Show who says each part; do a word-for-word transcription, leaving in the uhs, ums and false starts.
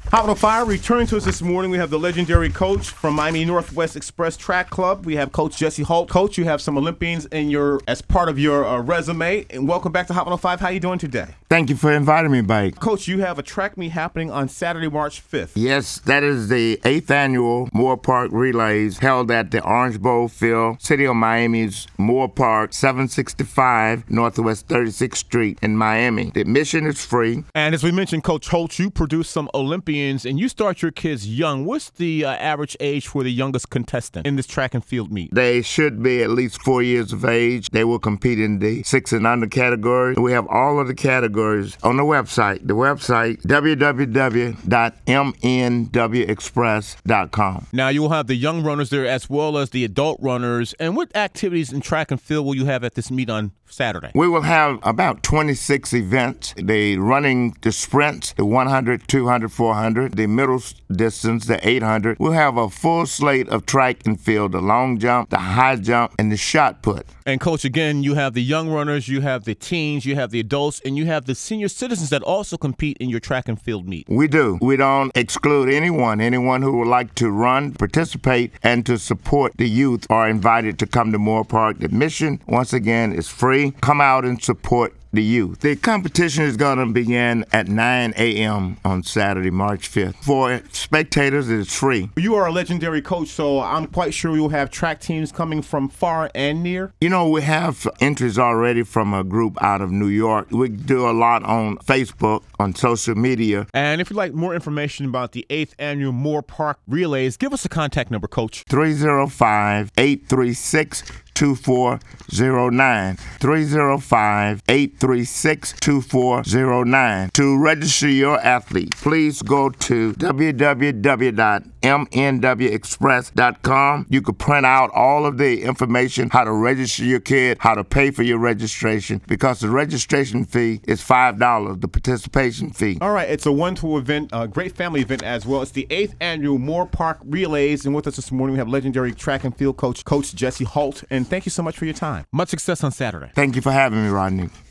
Speaker 1: Hot on Fire, returning to us this morning, we have the legendary coach from Miami Northwest Express Track Club. We have Coach Jesse Holt. Coach, you have some Olympians in your as part of your uh, resume. And welcome back to Hot on Five. How you doing today?
Speaker 2: Thank you for inviting me, Mike.
Speaker 1: Coach, you have a track meet happening on Saturday, March fifth.
Speaker 2: Yes, that is the eighth annual Moore Park Relays held at the Orange Bowl Field, City of Miami's Moore Park, seven sixty-five Northwest thirty-sixth Street in Miami. The admission is free.
Speaker 1: And as we mentioned, Coach Holt, you produce some Olympians and you start your kids young. What's the uh, average age for the youngest contestant in this track and field meet?
Speaker 2: They should be at least four years of age. They will compete in the six and under category. We have all of the categories on the website. The website, w w w dot m n w express dot com.
Speaker 1: Now, you will have the young runners there as well as the adult runners. And what activities in track and field will you have at this meet on Saturday?
Speaker 2: We will have about twenty-six events. The running, the sprints, the one hundred, two hundred, four hundred, the middle distance, the eight hundred. We'll have a full slate of track and field, the long jump, the high jump, and the shot put.
Speaker 1: And Coach, again, you have the young runners, you have the teens, you have the adults, and you have the senior citizens that also compete in your track and field meet.
Speaker 2: We do. We don't exclude anyone. Anyone who would like to run, participate, and to support the youth are invited to come to Moore Park. The admission, once again, is free. Come out and support the youth. The competition is going to begin at nine a.m. on Saturday, March fifth. For spectators, it's free.
Speaker 1: You are a legendary coach, so I'm quite sure you'll have track teams coming from far and near.
Speaker 2: You know, we have entries already from a group out of New York. We do a lot on Facebook, on social media.
Speaker 1: And if you'd like more information about the eighth Annual Moore Park Relays, give us a contact number, Coach.
Speaker 2: three oh five, eight three six, two four oh nine. three oh five, eight three six, two four oh nine. To register your athlete, please go to w w w dot m n w express dot com. You can print out all of the information, how to register your kid, how to pay for your registration, because the registration fee is five dollars, the participation fee.
Speaker 1: All right, it's a one-two event, a great family event as well. It's the eighth Annual Moore Park Relays, and with us this morning we have legendary track and field coach, Coach Jesse Holt. And thank you so much for your time. Much success on Saturday.
Speaker 2: Thank you for having me, Rodney.